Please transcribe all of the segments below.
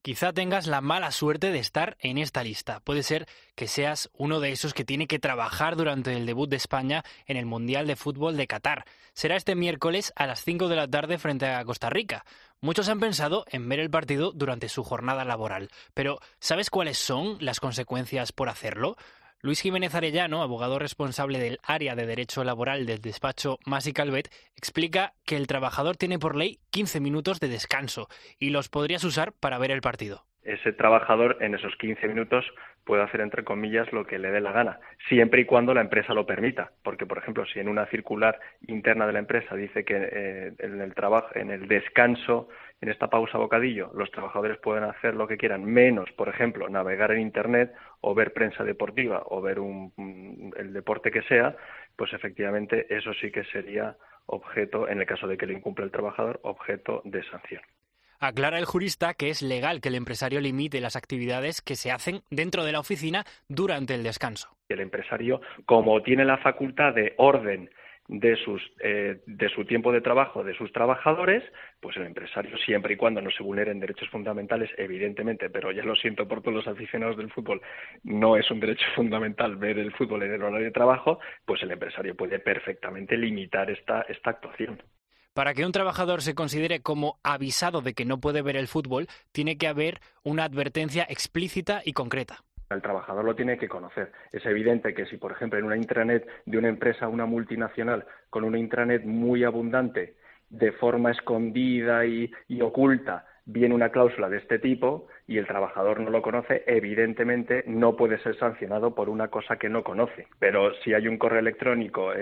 Quizá tengas la mala suerte de estar en esta lista. Puede ser que seas uno de esos que tiene que trabajar durante el debut de España en el Mundial de Fútbol de Qatar. Será este miércoles a las 5 de la tarde frente a Costa Rica. Muchos han pensado en ver el partido durante su jornada laboral, pero ¿sabes cuáles son las consecuencias por hacerlo? Luis Jiménez Arellano, abogado responsable del área de Derecho Laboral del despacho Mas y Calvet, explica que el trabajador tiene por ley 15 minutos de descanso y los podrías usar para ver el partido. Ese trabajador en esos 15 minutos puede hacer, entre comillas, lo que le dé la gana, siempre y cuando la empresa lo permita. Porque, por ejemplo, si en una circular interna de la empresa dice que en el trabajo, en el descanso, en esta pausa bocadillo, los trabajadores pueden hacer lo que quieran, menos, por ejemplo, navegar en Internet o ver prensa deportiva o ver el deporte que sea, pues efectivamente eso sí que sería objeto, en el caso de que lo incumpla el trabajador, objeto de sanción. Aclara el jurista que es legal que el empresario limite las actividades que se hacen dentro de la oficina durante el descanso. El empresario, como tiene la facultad de orden de su tiempo de trabajo de sus trabajadores, pues el empresario, siempre y cuando no se vulneren derechos fundamentales, evidentemente, pero ya lo siento por todos los aficionados del fútbol, no es un derecho fundamental ver el fútbol en el horario de trabajo, pues el empresario puede perfectamente limitar esta actuación. Para que un trabajador se considere como avisado de que no puede ver el fútbol, tiene que haber una advertencia explícita y concreta. El trabajador lo tiene que conocer. Es evidente que si, por ejemplo, en una intranet de una empresa, una multinacional, con una intranet muy abundante, de forma escondida y oculta, viene una cláusula de este tipo y el trabajador no lo conoce, evidentemente no puede ser sancionado por una cosa que no conoce. Pero si hay un correo electrónico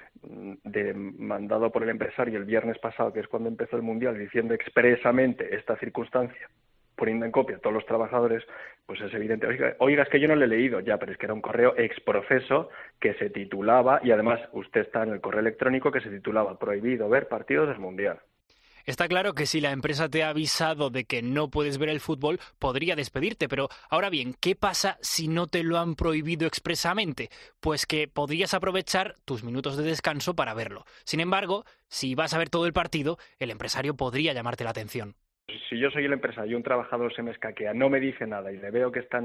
mandado por el empresario el viernes pasado, que es cuando empezó el Mundial, diciendo expresamente esta circunstancia, poniendo en copia a todos los trabajadores, pues es evidente. Oiga, es que yo no lo he leído ya, pero es que era un correo exprofeso que se titulaba, y además usted está en el correo electrónico que se titulaba prohibido ver partidos del Mundial. Está claro que si la empresa te ha avisado de que no puedes ver el fútbol, podría despedirte, pero ahora bien, ¿qué pasa si no te lo han prohibido expresamente? Pues que podrías aprovechar tus minutos de descanso para verlo. Sin embargo, si vas a ver todo el partido, el empresario podría llamarte la atención. Si yo soy el empresario y un trabajador se me escaquea, no me dice nada y le veo que está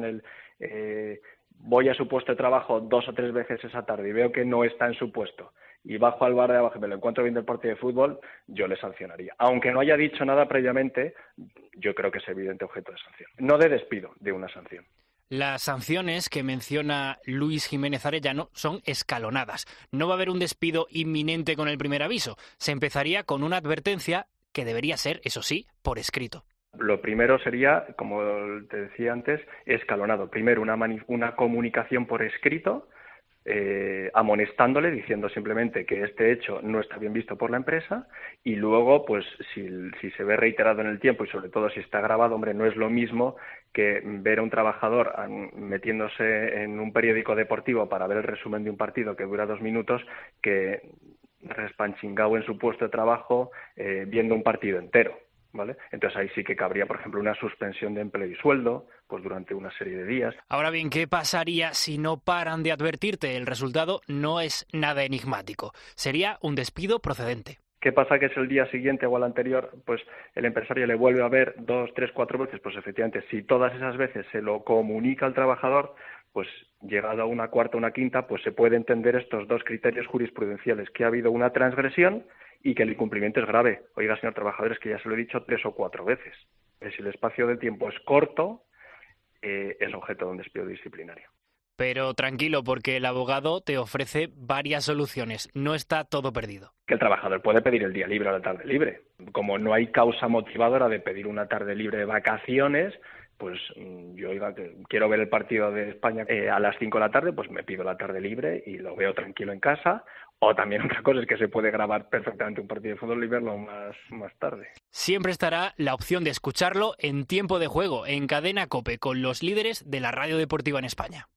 voy a su puesto de trabajo 2 o 3 veces esa tarde y veo que no está en su puesto y bajo al bar de abajo y me lo encuentro viendo el partido de fútbol, yo le sancionaría. Aunque no haya dicho nada previamente, yo creo que es evidente objeto de sanción. No de despido, de una sanción. Las sanciones que menciona Luis Jiménez Arellano son escalonadas. No va a haber un despido inminente con el primer aviso. Se empezaría con una advertencia que debería ser, eso sí, por escrito. Lo primero sería, como te decía antes, escalonado. Primero una comunicación por escrito, amonestándole, diciendo simplemente que este hecho no está bien visto por la empresa, y luego, pues, si se ve reiterado en el tiempo y sobre todo si está grabado, hombre, no es lo mismo que ver a un trabajador metiéndose en un periódico deportivo para ver el resumen de un partido que dura 2 minutos que respanchingao en su puesto de trabajo viendo un partido entero, ¿vale? Entonces ahí sí que cabría, por ejemplo, una suspensión de empleo y sueldo, pues durante una serie de días. Ahora bien, ¿qué pasaría si no paran de advertirte? El resultado no es nada enigmático. Sería un despido procedente. ¿Qué pasa? Que es el día siguiente o al anterior, pues el empresario le vuelve a ver 2, 3, 4 veces, pues efectivamente, si todas esas veces se lo comunica al trabajador, pues llegado a una cuarta o una quinta, pues se puede entender estos 2 criterios jurisprudenciales, que ha habido una transgresión y que el incumplimiento es grave. Oiga, señor trabajador, es que ya se lo he dicho 3 o 4 veces. Si el espacio de tiempo es corto, es objeto de un despido disciplinario. Pero tranquilo, porque el abogado te ofrece varias soluciones. No está todo perdido. Que el trabajador puede pedir el día libre o la tarde libre. Como no hay causa motivadora de pedir una tarde libre de vacaciones, pues yo que quiero ver el partido de España a las 5 de la tarde, pues me pido la tarde libre y lo veo tranquilo en casa. O también otra cosa es que se puede grabar perfectamente un partido de fútbol y verlo más tarde. Siempre estará la opción de escucharlo en tiempo de juego, en Cadena COPE, con los líderes de la radio deportiva en España.